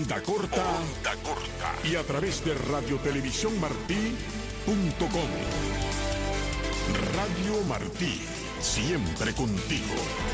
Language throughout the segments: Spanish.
Onda corta y a través de radiotelevisiónmartí.com. Radio Martí, siempre contigo.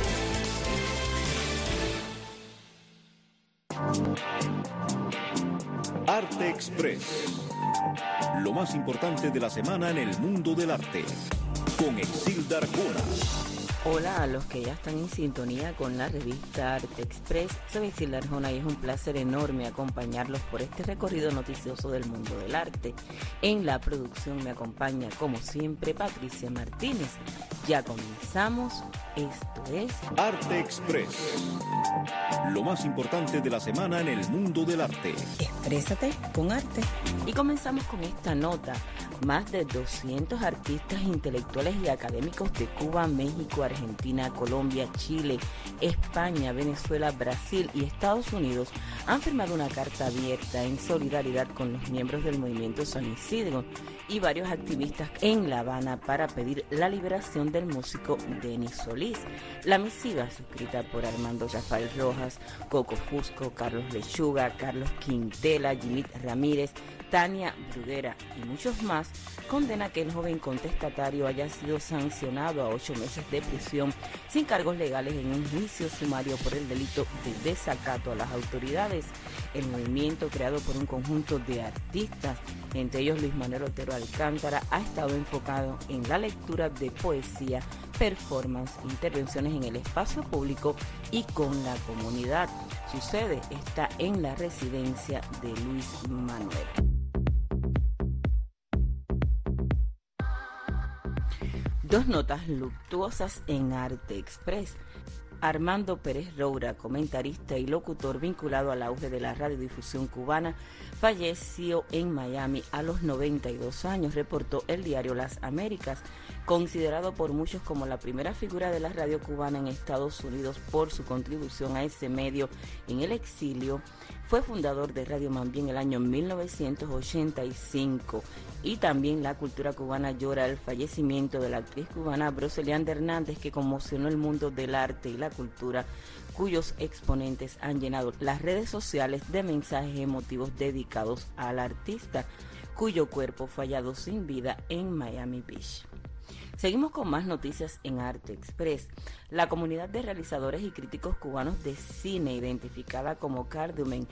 Arte Express. Lo más importante de la semana en el mundo del arte. Con Exilda Arjona. Hola a los que ya están en sintonía con la revista Arte Express. Soy Exilda Arjona y es un placer enorme acompañarlos por este recorrido noticioso del mundo del arte. En la producción me acompaña, como siempre, Patricia Martínez. Ya comenzamos. Esto es Arte Express. Lo más importante de la semana en el mundo del arte. Exprésate con arte. Y comenzamos con esta nota. Más de 200 artistas intelectuales y académicos de Cuba, México, Argentina, Colombia, Chile, España, Venezuela, Brasil y Estados Unidos han firmado una carta abierta en solidaridad con los miembros del movimiento San Isidro y varios activistas en La Habana para pedir la liberación del músico Denis Solís. La misiva, suscrita por Armando Rafael Rojas, Coco Fusco, Carlos Lechuga, Carlos Quintela, Jimit Ramírez, Tania Brudera y muchos más, condena que el joven contestatario haya sido sancionado a 8 meses de prisión sin cargos legales en un juicio sumario por el delito de desacato a las autoridades. El movimiento, creado por un conjunto de artistas, entre ellos Luis Manuel Otero Alcántara, ha estado enfocado en la lectura de poesía, performance, intervenciones en el espacio público y con la comunidad. Su sede está en la residencia de Luis Manuel. Dos notas luctuosas en Arte Express. Armando Pérez Roura, comentarista y locutor vinculado al auge de la radiodifusión cubana, falleció en Miami a los 92 años, reportó el diario Las Américas. Considerado por muchos como la primera figura de la radio cubana en Estados Unidos por su contribución a ese medio en el exilio, fue fundador de Radio Mambí en el año 1985 y también la cultura cubana llora el fallecimiento de la actriz cubana Broselianda Hernández, que conmocionó el mundo del arte y la cultura, cuyos exponentes han llenado las redes sociales de mensajes emotivos dedicados al artista, cuyo cuerpo fue hallado sin vida en Miami Beach. Seguimos con más noticias en Arte Express. La comunidad de realizadores y críticos cubanos de cine, identificada como Cardumen,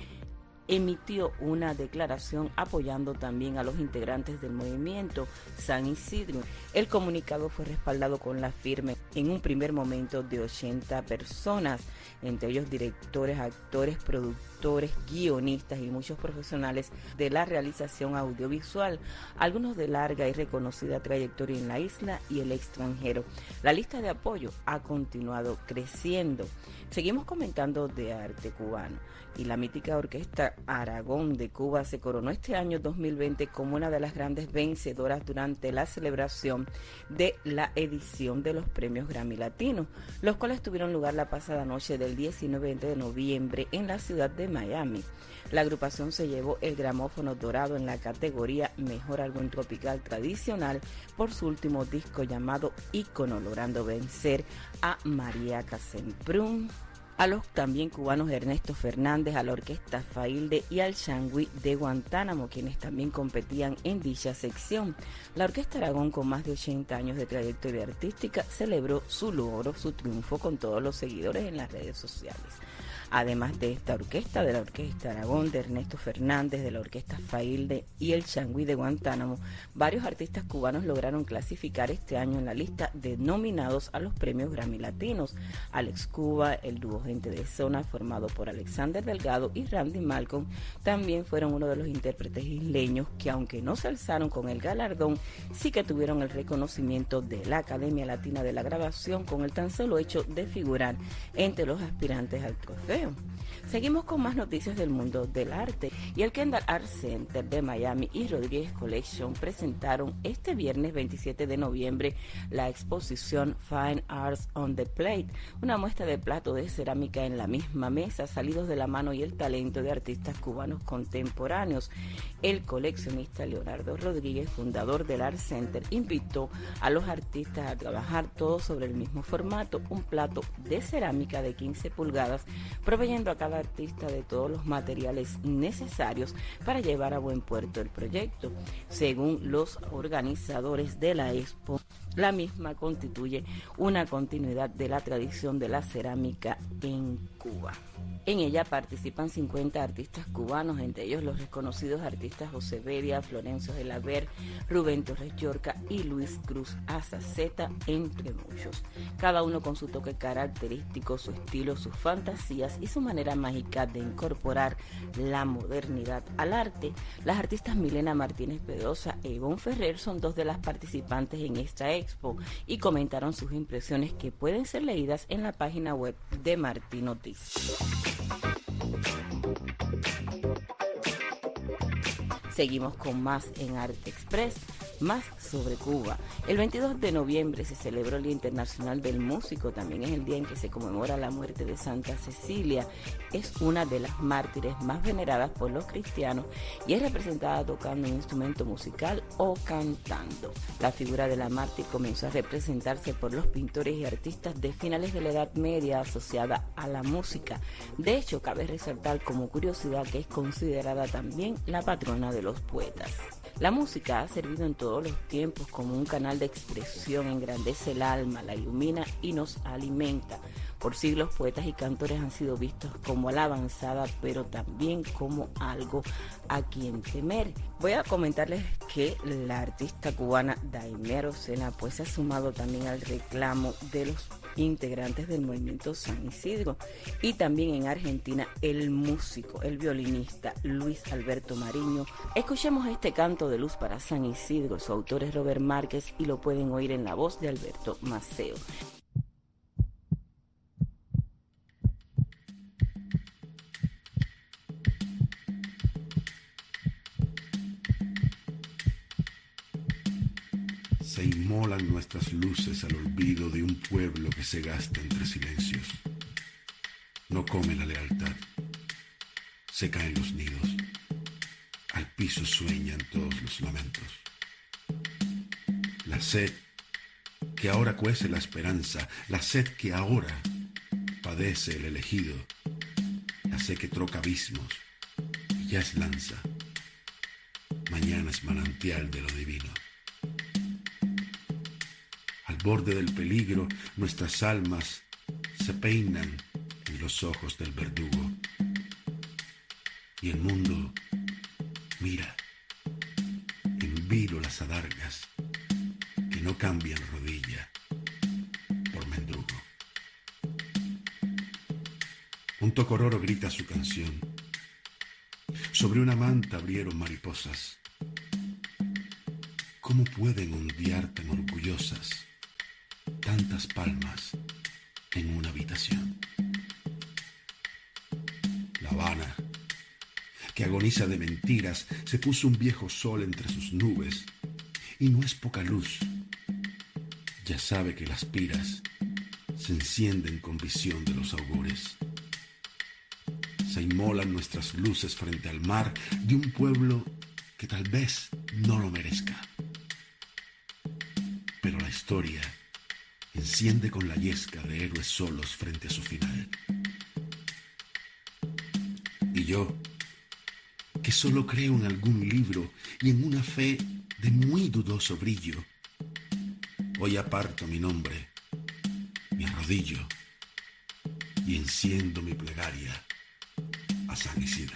emitió una declaración apoyando también a los integrantes del movimiento San Isidro. El comunicado fue respaldado con la firma en un primer momento de 80 personas, entre ellos directores, actores, productores, guionistas y muchos profesionales de la realización audiovisual, algunos de larga y reconocida trayectoria en la isla y el extranjero. La lista de apoyo ha continuado creciendo. Seguimos comentando de arte cubano y la mítica orquesta Aragón de Cuba se coronó este año 2020 como una de las grandes vencedoras durante la celebración de la edición de los premios Grammy Latinos, los cuales tuvieron lugar la pasada noche del 19 de noviembre en la ciudad de Miami. La agrupación se llevó el gramófono dorado en la categoría Mejor Álbum Tropical Tradicional por su último disco llamado Ícono, logrando vencer a María Casemprún, a los también cubanos Ernesto Fernández, a la orquesta Failde y al Changüí de Guantánamo, quienes también competían en dicha sección. La orquesta Aragón, con más de 80 años de trayectoria artística, celebró su logro, su triunfo con todos los seguidores en las redes sociales. Además de esta orquesta, de la Orquesta Aragón, de Ernesto Fernández, de la Orquesta Failde y el Changüí de Guantánamo, varios artistas cubanos lograron clasificar este año en la lista de nominados a los premios Grammy Latinos. Alex Cuba, el dúo Gente de Zona, formado por Alexander Delgado y Randy Malcolm, también fueron uno de los intérpretes isleños que, aunque no se alzaron con el galardón, sí que tuvieron el reconocimiento de la Academia Latina de la Grabación con el tan solo hecho de figurar entre los aspirantes al trofeo. Seguimos con más noticias del mundo del arte y el Kendall Art Center de Miami y Rodríguez Collection presentaron este viernes 27 de noviembre la exposición Fine Arts on the Plate, una muestra de platos de cerámica en la misma mesa, salidos de la mano y el talento de artistas cubanos contemporáneos. El coleccionista Leonardo Rodríguez, fundador del Art Center, invitó a los artistas a trabajar todos sobre el mismo formato, un plato de cerámica de 15 pulgadas proveyendo a cada artista de todos los materiales necesarios para llevar a buen puerto el proyecto. Según los organizadores de la expo, la misma constituye una continuidad de la tradición de la cerámica en Cuba. En ella participan 50 artistas cubanos, entre ellos los reconocidos artistas José Bedia, Florencio de la Ver, Rubén Torres Yorca y Luis Cruz Azaceta, entre muchos. Cada uno con su toque característico, su estilo, sus fantasías y su manera mágica de incorporar la modernidad al arte. Las artistas Milena Martínez Pedrosa e Ivonne Ferrer son dos de las participantes en esta expo y comentaron sus impresiones que pueden ser leídas en la página web de Martín Noticias. Seguimos con más en Arte Express, más sobre Cuba. El 22 de noviembre se celebró el Día Internacional del Músico, también es el día en que se conmemora la muerte de Santa Cecilia. Es una de las mártires más veneradas por los cristianos y es representada tocando un instrumento musical o cantando. La figura de la mártir comenzó a representarse por los pintores y artistas de finales de la Edad Media asociada a la música. De hecho, cabe resaltar como curiosidad que es considerada también la patrona de los poetas. La música ha servido en todos los tiempos como un canal de expresión, engrandece el alma, la ilumina y nos alimenta. Por siglos, poetas y cantores han sido vistos como la avanzada, pero también como algo a quien temer. Voy a comentarles que la artista cubana Daimler Ocena pues se ha sumado también al reclamo de los integrantes del movimiento San Isidro, y también en Argentina el músico, el violinista Luis Alberto Mariño. Escuchemos este canto de luz para San Isidro. Su autor es Robert Márquez y lo pueden oír en la voz de Alberto Maceo. Se inmolan nuestras luces al olvido de un pueblo que se gasta entre silencios. No come la lealtad. Se caen los nidos. Al piso sueñan todos los lamentos. La sed que ahora cuece la esperanza, la sed que ahora padece el elegido, la sed que troca abismos y ya es lanza. Mañana es manantial de lo divino. Al borde del peligro, nuestras almas se peinan en los ojos del verdugo. Y el mundo mira, en vilo las adargas que no cambian rodilla por mendrugo. Un tocororo grita su canción. Sobre una manta abrieron mariposas. ¿Cómo pueden ondear tan orgullosas tantas palmas en una habitación? La Habana, que agoniza de mentiras, se puso un viejo sol entre sus nubes, y no es poca luz. Ya sabe que las piras se encienden con visión de los augures. Se inmolan nuestras luces frente al mar de un pueblo que tal vez no lo merezca. Pero la historia enciende con la yesca de héroes solos frente a su final. Y yo, que solo creo en algún libro y en una fe de muy dudoso brillo, hoy aparto mi nombre, me arrodillo y enciendo mi plegaria a San Isidro.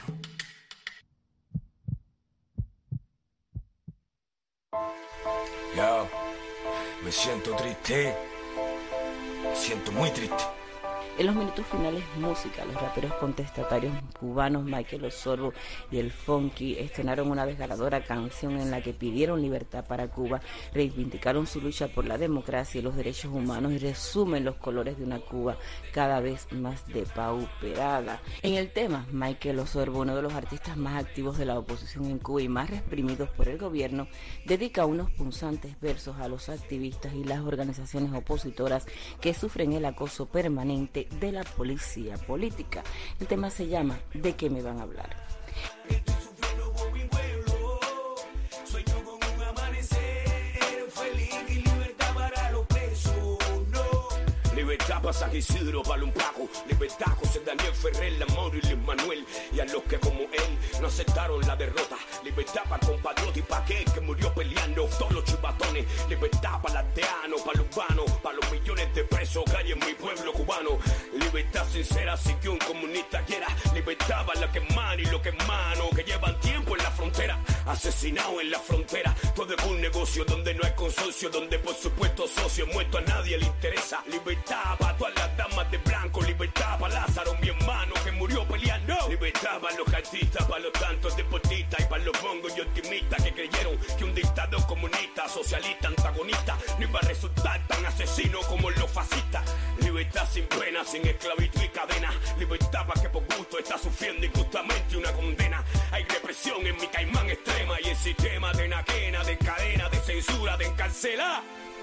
Yo, me siento triste, me siento muy triste. En los minutos finales, música. Los raperos contestatarios cubanos Michael Osorbo y el Funky estrenaron una desgarradora canción en la que pidieron libertad para Cuba, reivindicaron su lucha por la democracia y los derechos humanos y resumen los colores de una Cuba cada vez más depauperada. En el tema, Michael Osorbo, uno de los artistas más activos de la oposición en Cuba y más reprimidos por el gobierno, dedica unos punzantes versos a los activistas y las organizaciones opositoras que sufren el acoso permanente de la policía política. El tema se llama ¿De qué me van a hablar? Estoy sufriendo por mi pueblo, sueño con un amanecer feliz y libertad para los presos, no, libertad Libertad para San Isidro, para un Paco. Libertad José Daniel Ferrer, Lamor y Luis Manuel. Y a los que como él no aceptaron la derrota. Libertad para compatriota y para aquel que murió peleando. Todos los chivatones. Libertad para el aldeano, para los urbanos, para los millones de presos que hay en mi pueblo cubano. Libertad sincera, sin que un comunista quiera. Libertad para los que man y los que mano, que llevan tiempo en la frontera, asesinados en la frontera. Todo es un negocio donde no hay consorcio, donde por supuesto socios muertos a nadie le interesa. Libertad para todas las damas de blanco, libertad para Lázaro, mi hermano que murió peleando. Libertad para los artistas, para los tantos deportistas y para los bongos y optimistas que creyeron que un dictador comunista, socialista, antagonista no iba a resultar tan asesino como los fascistas. Libertad sin pena, sin esclavitud y cadena. Libertad para que por gusto está sufriendo injustamente una condena. Hay represión en mi Caimán extrema y el sistema de enaquena, de cadena, de censura, de encarcelar.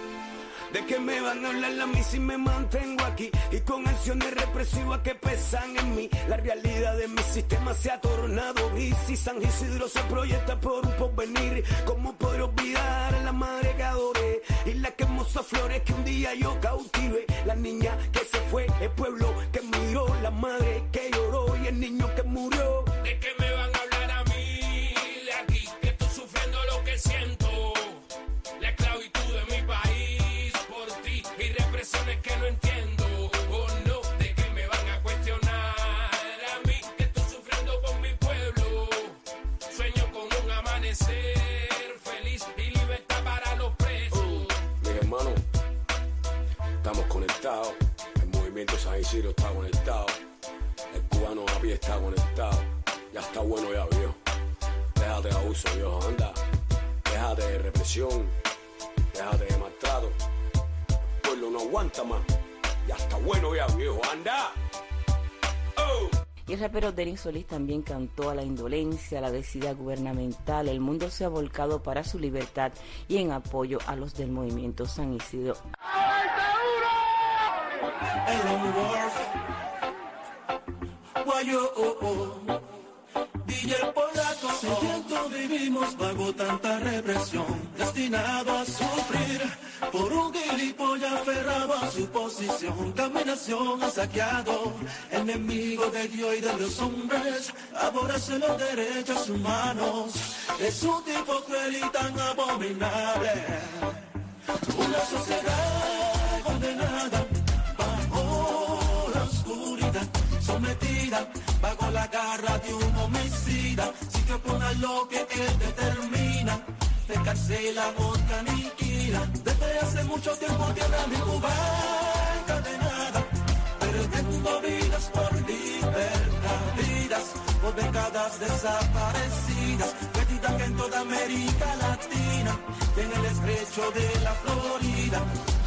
¿De qué me van a hablar a mí si me mantengo aquí? Y con acciones represivas que pesan en mí. La realidad de mi sistema se ha tornado gris. Y San Isidro se proyecta por un porvenir. ¿Cómo poder olvidar a la madre que adoré? Y la que hermosas flores que un día yo cautivé. La niña que se fue, el pueblo que miró, la madre que lloró y el niño que murió. ¿De qué me van a hablar a mí? De aquí, que estoy sufriendo lo que siento. La esclavitud de mi país por ti y represiones que no entiendo. Oh no, ¿de qué me van a cuestionar a mí? Que estoy sufriendo por mi pueblo. Sueño con un amanecer feliz y libertad para los presos. Mis hermanos, estamos conectados. El movimiento San Isidro está conectado. El cubano a pie está conectado. Ya está bueno ya, viejo. Déjate de abuso, viejo, anda. Déjate de represión. Déjate de maltrato. El pueblo no aguanta más. Ya está bueno ya, viejo, anda. Oh. Y el rapero Denis Solís también cantó a la indolencia, a la desidia gubernamental. El mundo se ha volcado para su libertad y en apoyo a los del movimiento San Isidro. DJ Polaco, sediento vivimos bajo tanta represión, destinado a sufrir por un gilipollas aferrado a su posición. Caminación ha saqueado, enemigo de Dios y de los hombres, aborrece los derechos humanos, es un tipo cruel y tan abominable. Una sociedad condenada bajo la oscuridad, sometida bajo la garra de un homicida. Si te opones lo que él determina, te encarcela o te aniquila. Desde hace mucho tiempo tierra mi Cuba encadenada, perdiendo vidas por libertad, vidas por décadas desaparecidas, perdidas en toda América Latina y en el estrecho de la Florida.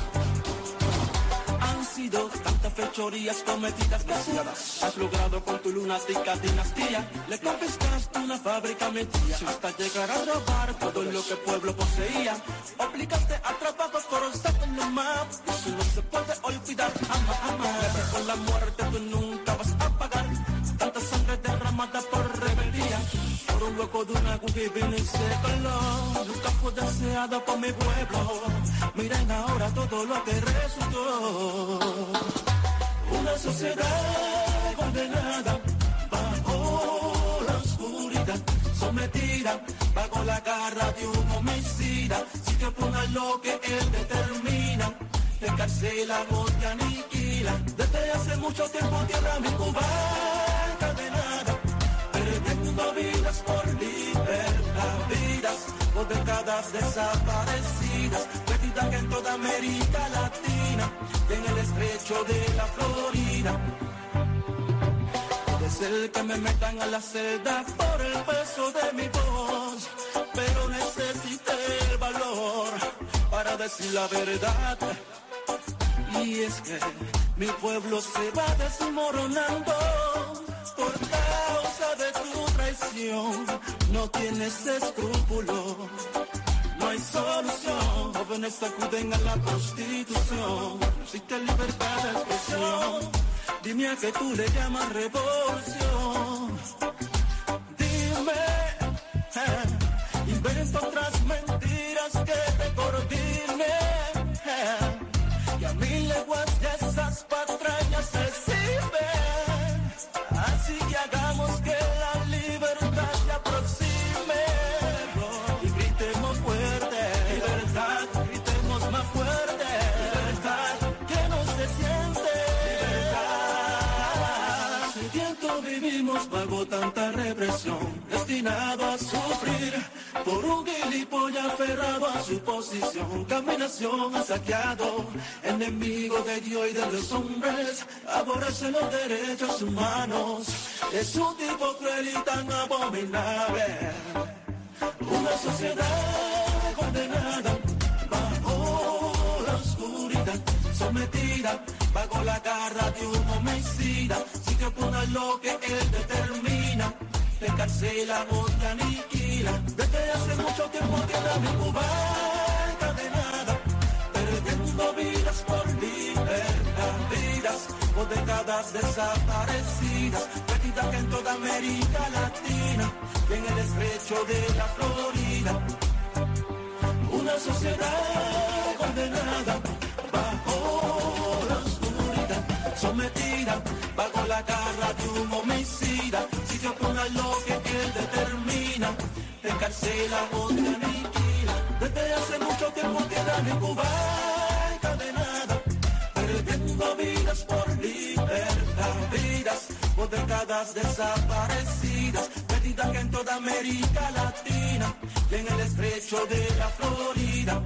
Han sido tantas fechorías cometidas que has logrado con tu lunática dinastía. Le confiscaste una fábrica mentira hasta llegar a robar todo lo que el pueblo poseía. Obligaste a trabajos forzados en los mapas, eso no se puede olvidar jamás. Con la muerte tú nunca vas a pagar tanta sangre derramada por rebeldía. Por un hueco de una aguja y vino y se coló. Nunca fue deseado por mi pueblo. Miren ahora todo lo que resultó. Una sociedad condenada bajo la oscuridad, sometida bajo la garra de un homicida. Si te opones lo que él determina, te encarcela o te aniquila. Desde hace mucho tiempo tierra mi Cuba encadenada, perdiendo vidas por libertad, vidas por décadas desaparecidas, perdidas en toda América Latina y en el estrecho de la Florida. Puede ser que me metan a la celda por el peso de mi voz, pero necesité el valor para decir la verdad. Y es que mi pueblo se va desmoronando por causa de tu traición. No tienes escrúpulos, no hay solución. Jóvenes acuden a la prostitución, no existe libertad de expresión. Dime a qué tú le llamas revolución. Dime, invento otras mentiras que te coordinen, que a mí leguas de esas nacimos bajo tanta represión, destinado a sufrir por un gilipollas aferrado a su posición. Caminación ha saqueado, enemigo de Dios y de los hombres, aborrece los derechos humanos. Es un tipo cruel y tan abominable. Una sociedad condenada bajo la oscuridad, sometida bajo la garra de un homicida. Si te opones lo que él determina, te encarcela o te aniquila. Desde hace mucho tiempo tiene mi Cuba encadenada, perdiendo vidas por libertad, vidas por décadas desaparecidas, perdidas en toda América Latina y en el estrecho de la Florida. Una sociedad condenada bajo la oscuridad, sometida bajo la garra de un homicida. Si te opones a lo que él determina, te encarcela o te aniquila. Desde hace mucho tiempo queda mi Cuba encadenada, perdiendo vidas por libertad, vidas por décadas desaparecidas, perdidas en toda América Latina y en el estrecho de la Florida.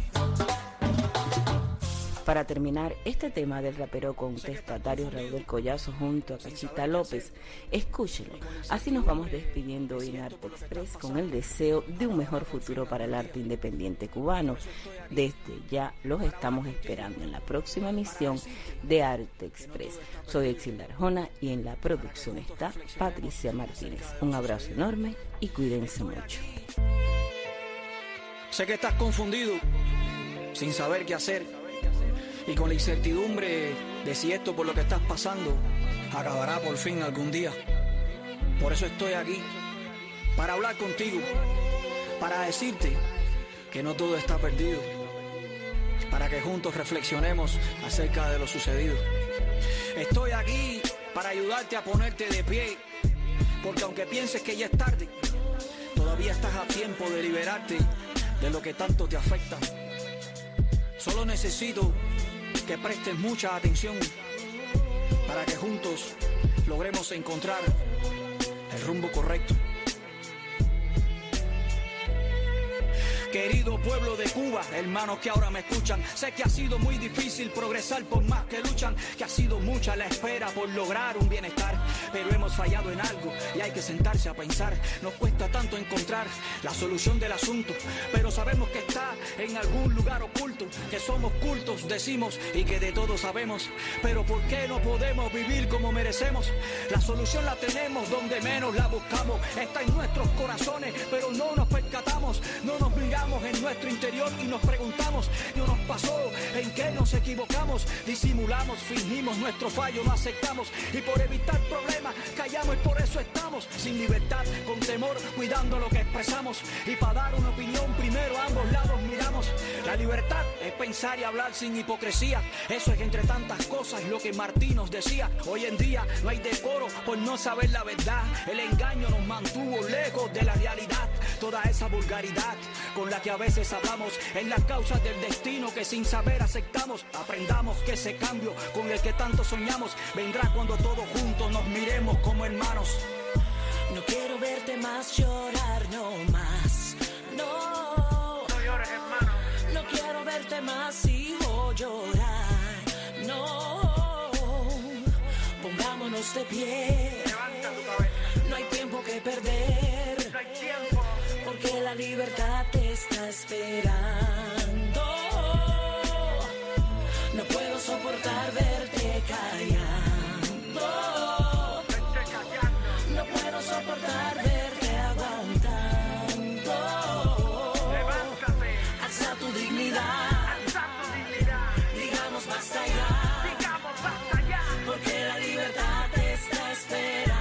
Para terminar este tema del rapero contestatario Raúl del Collazo junto a Cachita López, escúchenlo. Así nos vamos despidiendo hoy en Arte Express con el deseo de un mejor futuro para el arte independiente cubano. Desde ya los estamos esperando en la próxima emisión de Arte Express. Soy Exilda Arjona y en la producción está Patricia Martínez. Un abrazo enorme y cuídense mucho. Sé que estás confundido, sin saber qué hacer, y con la incertidumbre de si esto por lo que estás pasando acabará por fin algún día. Por eso estoy aquí, para hablar contigo, para decirte que no todo está perdido, para que juntos reflexionemos acerca de lo sucedido. Estoy aquí para ayudarte a ponerte de pie, porque aunque pienses que ya es tarde, todavía estás a tiempo de liberarte de lo que tanto te afecta. Solo necesito que prestes mucha atención para que juntos logremos encontrar el rumbo correcto. Querido pueblo de Cuba, hermanos que ahora me escuchan, sé que ha sido muy difícil progresar por más que luchan, que ha sido mucha la espera por lograr un bienestar, pero hemos fallado en algo y hay que sentarse a pensar. Nos cuesta tanto encontrar la solución del asunto, pero sabemos que está en algún lugar oculto, que somos cultos, decimos, y que de todo sabemos, pero ¿por qué no podemos vivir como merecemos? La solución la tenemos donde menos la buscamos, está en nuestros corazones, pero no nos percatamos, no nos miramos en nuestro interior y nos preguntamos ¿qué nos pasó? ¿En qué nos equivocamos? Disimulamos, fingimos nuestro fallo, no aceptamos y por evitar problemas callamos y por eso estamos sin libertad, con temor, cuidando lo que expresamos y para dar una opinión primero a ambos lados miramos. La libertad es pensar y hablar sin hipocresía, eso es entre tantas cosas lo que Martí nos decía. Hoy en día no hay decoro por no saber la verdad, el engaño nos mantuvo lejos de la realidad, toda esa vulgaridad con la que a veces hablamos en las causas del destino que sin saber aceptamos. Aprendamos que ese cambio con el que tanto soñamos vendrá cuando todos juntos nos miremos como hermanos. No quiero verte más llorar, no más, no. No llores, hermano. No quiero verte más, hijo, llorar, no. Pongámonos de pie. Levanta tu cabeza. No hay tiempo que perder. No hay tiempo. Porque la libertad te está esperando. No puedo soportar verte callando. No puedo soportar verte aguantando. Levántate. Alza tu dignidad. Alza tu dignidad. Digamos basta ya. Digamos basta ya. Porque la libertad te está esperando.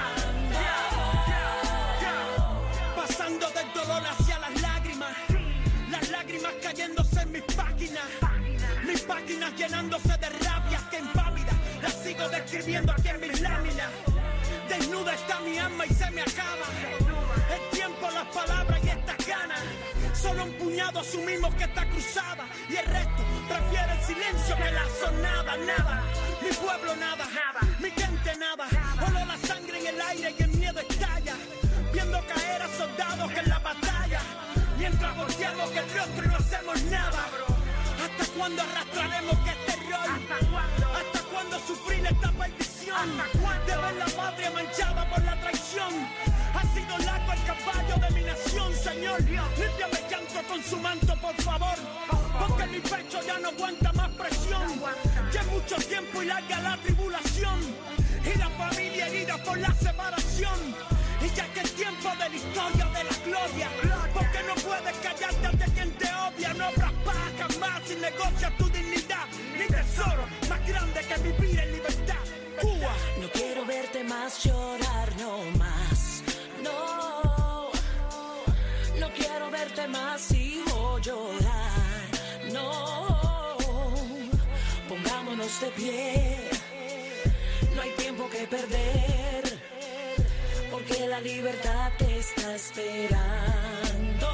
Pasando del dolor hacia las lágrimas cayéndose en mis páginas llenándose de rabias que impávidas, las sigo describiendo aquí en mis láminas. Desnuda está mi alma y se me acaba el tiempo, las palabras y estas ganas. Solo un puñado asumimos que está cruzada y el resto prefiere el silencio que la sonada. Nada, mi pueblo nada, mi gente siente nada. Olor la sangre en el aire y el miedo estalla. Viendo caer a soldados que en la batalla. Mientras volteamos el rostro y no hacemos nada. ¿Hasta cuándo arrastraremos que este rol? ¿Hasta cuándo sufrir esta perdición? De ver la patria manchada por la traición. Ha sido largo el caballo de mi nación, Señor. Límpiame el llanto con su manto, por favor. Porque mi pecho ya no aguanta más presión. Ya es mucho tiempo y larga la tribulación. Y la familia herida por la separación. Y ya que es tiempo de la historia de la gloria. Porque no puedes callarte ante quien te odia. No habrá paz jamás si negocias tu dignidad. Ni tesoro más grande que vivir en libertad. Cuba. No quiero verte más llorar, no más. No, no quiero verte más, hijo, llorar. No, pongámonos de pie. No hay tiempo que perder. Porque la libertad te está esperando.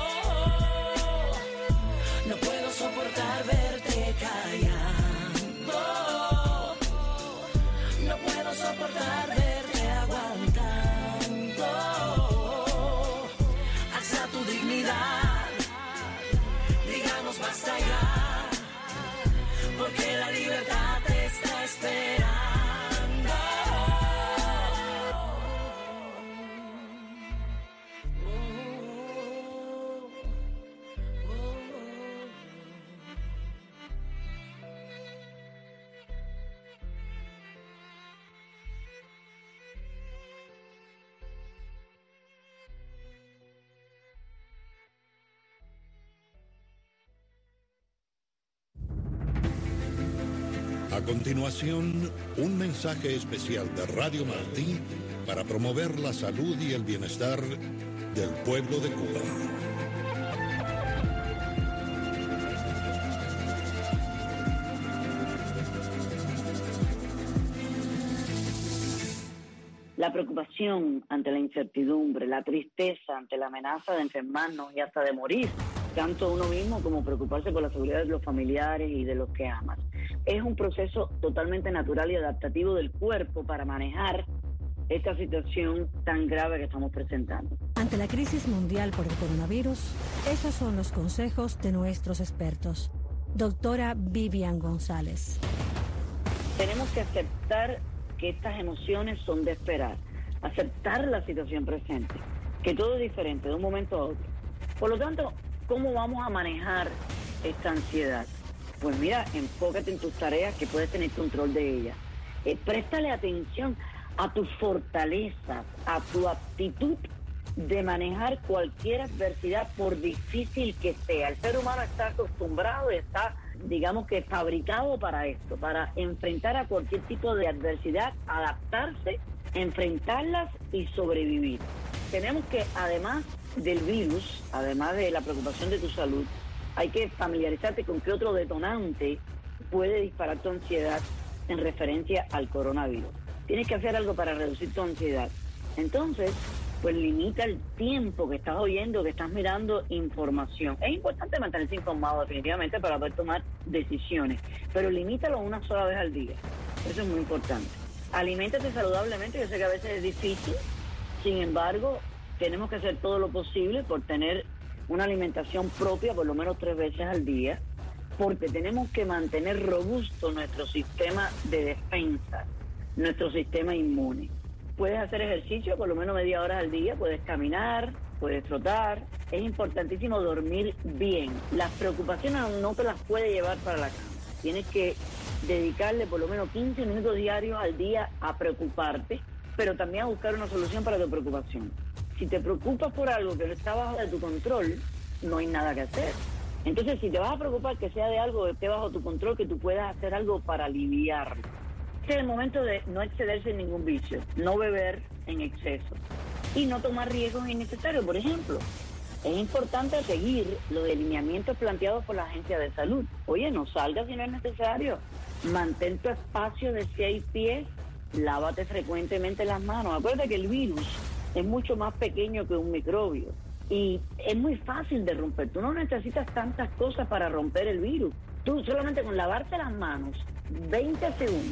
No puedo soportar verte callando. No puedo soportar verte aguantando. Alza tu dignidad. Digamos basta ya. Porque la libertad te está esperando. A continuación, un mensaje especial de Radio Martí para promover la salud y el bienestar del pueblo de Cuba. La preocupación ante la incertidumbre, la tristeza ante la amenaza de enfermarnos y hasta de morir, tanto uno mismo como preocuparse por la seguridad de los familiares y de los que amas. Es un proceso totalmente natural y adaptativo del cuerpo para manejar esta situación tan grave que estamos presentando. Ante la crisis mundial por el coronavirus, esos son los consejos de nuestros expertos. Doctora Vivian González. Tenemos que aceptar que estas emociones son de esperar, aceptar la situación presente, que todo es diferente de un momento a otro. Por lo tanto, ¿cómo vamos a manejar esta ansiedad? Pues mira, enfócate en tus tareas que puedes tener control de ellas. Préstale atención a tu fortaleza, a tu aptitud de manejar cualquier adversidad por difícil que sea. El ser humano está acostumbrado y está, digamos que fabricado para esto, para enfrentar a cualquier tipo de adversidad, adaptarse, enfrentarlas y sobrevivir. Tenemos que, además del virus, además de la preocupación de tu salud, hay que familiarizarte con qué otro detonante puede disparar tu ansiedad en referencia al coronavirus. Tienes que hacer algo para reducir tu ansiedad. Entonces, pues limita el tiempo que estás oyendo, que estás mirando información. Es importante mantenerse informado definitivamente para poder tomar decisiones, pero limítalo una sola vez al día. Eso es muy importante. Aliméntate saludablemente, yo sé que a veces es difícil, sin embargo, tenemos que hacer todo lo posible por tener una alimentación propia por lo menos 3 veces al día, porque tenemos que mantener robusto nuestro sistema de defensa, nuestro sistema inmune. Puedes hacer ejercicio por lo menos media hora al día, puedes caminar, puedes trotar. Es importantísimo dormir bien. Las preocupaciones no te las puedes llevar para la cama. Tienes que dedicarle por lo menos 15 minutos diarios al día a preocuparte, pero también a buscar una solución para tu preocupación. Si te preocupas por algo que no está bajo de tu control, no hay nada que hacer. Entonces, si te vas a preocupar que sea de algo que esté bajo tu control, que tú puedas hacer algo para aliviarlo. Este es el momento de no excederse en ningún vicio, no beber en exceso y no tomar riesgos innecesarios. Por ejemplo, es importante seguir los lineamientos planteados por la Agencia de Salud. Oye, no salgas si no es necesario. Mantén tu espacio de 6 pies, lávate frecuentemente las manos. Acuérdate que el virus es mucho más pequeño que un microbio y es muy fácil de romper. Tú no necesitas tantas cosas para romper el virus. Tú solamente con lavarte las manos 20 segundos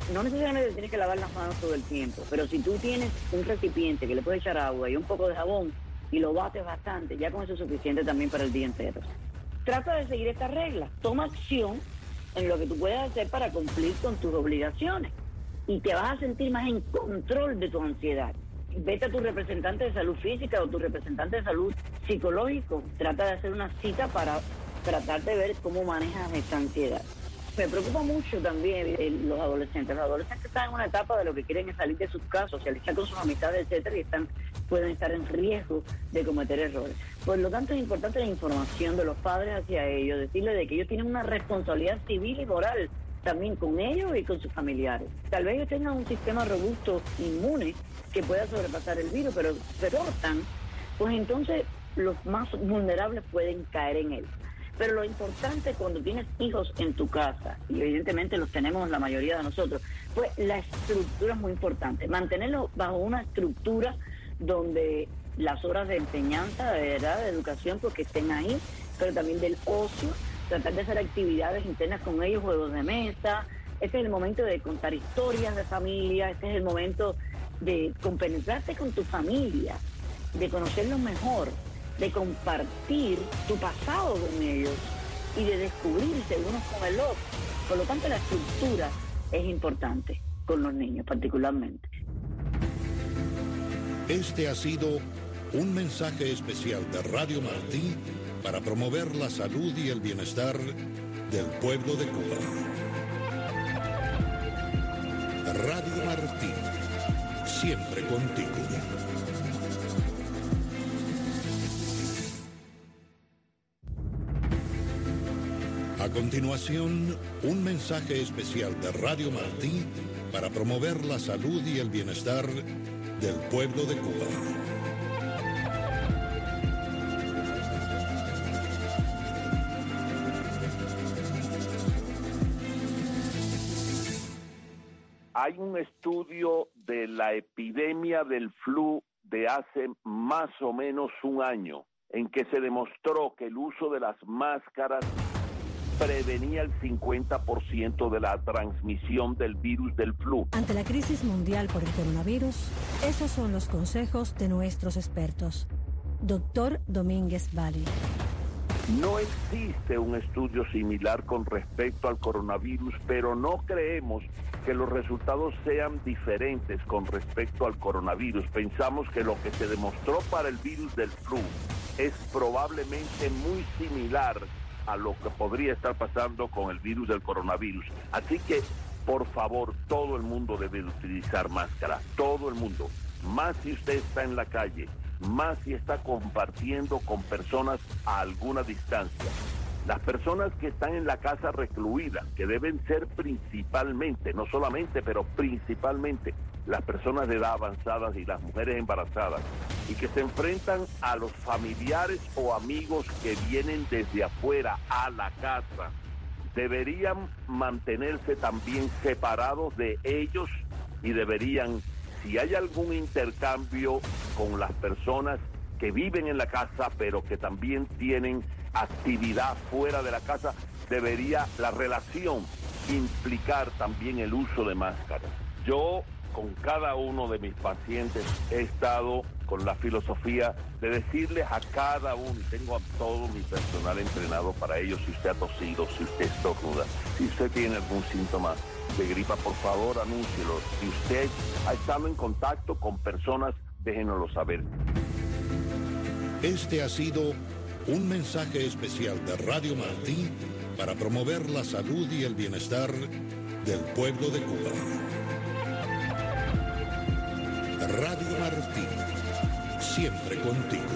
no necesariamente tienes que lavar las manos todo el tiempo, pero si tú tienes un recipiente que le puedes echar agua y un poco de jabón y lo bates bastante, ya con eso es suficiente también para el día entero. Trata de seguir esta regla, toma acción en lo que tú puedes hacer para cumplir con tus obligaciones y te vas a sentir más en control de tu ansiedad. Vete a tu representante de salud física o tu representante de salud psicológico, trata de hacer una cita para tratar de ver cómo manejas esta ansiedad. Me preocupa mucho también los adolescentes. Los adolescentes están en una etapa de lo que quieren es salir de sus casas, socializar con sus amistades, etcétera, y pueden estar en riesgo de cometer errores. Por lo tanto, es importante la información de los padres hacia ellos, decirles de que ellos tienen una responsabilidad civil y moral también con ellos y con sus familiares. Tal vez ellos tengan un sistema robusto, inmune, que pueda sobrepasar el virus, pero se cortan, pues entonces los más vulnerables pueden caer en él. Pero lo importante cuando tienes hijos en tu casa, y evidentemente los tenemos la mayoría de nosotros, pues la estructura es muy importante. Mantenerlos bajo una estructura donde las horas de enseñanza, de verdad, de educación, porque estén ahí, pero también del ocio, tratar de hacer actividades internas con ellos, juegos de mesa. Este es el momento de contar historias de familia, este es el momento de compenetrarte con tu familia, de conocerlos mejor, de compartir tu pasado con ellos y de descubrirse unos con el otro. Por lo tanto, la estructura es importante con los niños particularmente. Este ha sido un mensaje especial de Radio Martí para promover la salud y el bienestar del pueblo de Cuba. Radio Martí, siempre contigo. A continuación, un mensaje especial de Radio Martí para promover la salud y el bienestar del pueblo de Cuba. Hay un estudio de la epidemia del flu de hace más o menos un año en que se demostró que el uso de las máscaras prevenía el 50% de la transmisión del virus del flu. Ante la crisis mundial por el coronavirus, esos son los consejos de nuestros expertos. Doctor Domínguez Valle. No existe un estudio similar con respecto al coronavirus, pero no creemos que los resultados sean diferentes con respecto al coronavirus. Pensamos que lo que se demostró para el virus del flu es probablemente muy similar a lo que podría estar pasando con el virus del coronavirus. Así que, por favor, todo el mundo debe utilizar máscara, todo el mundo. Más si usted está en la calle, más si está compartiendo con personas a alguna distancia. Las personas que están en la casa recluidas, que deben ser principalmente, no solamente, pero principalmente, las personas de edad avanzada y las mujeres embarazadas, y que se enfrentan a los familiares o amigos que vienen desde afuera a la casa, deberían mantenerse también separados de ellos y deberían, si hay algún intercambio con las personas que viven en la casa, pero que también tienen actividad fuera de la casa, debería la relación implicar también el uso de máscaras. Yo, con cada uno de mis pacientes, he estado con la filosofía de decirles a cada uno, y tengo a todo mi personal entrenado para ello, si usted ha tosido, si usted estornuda, si usted tiene algún síntoma de gripa, por favor, anúncielo. Si usted ha estado en contacto con personas, déjenoslo saber. Este ha sido un mensaje especial de Radio Martí para promover la salud y el bienestar del pueblo de Cuba. Radio Martí, siempre contigo.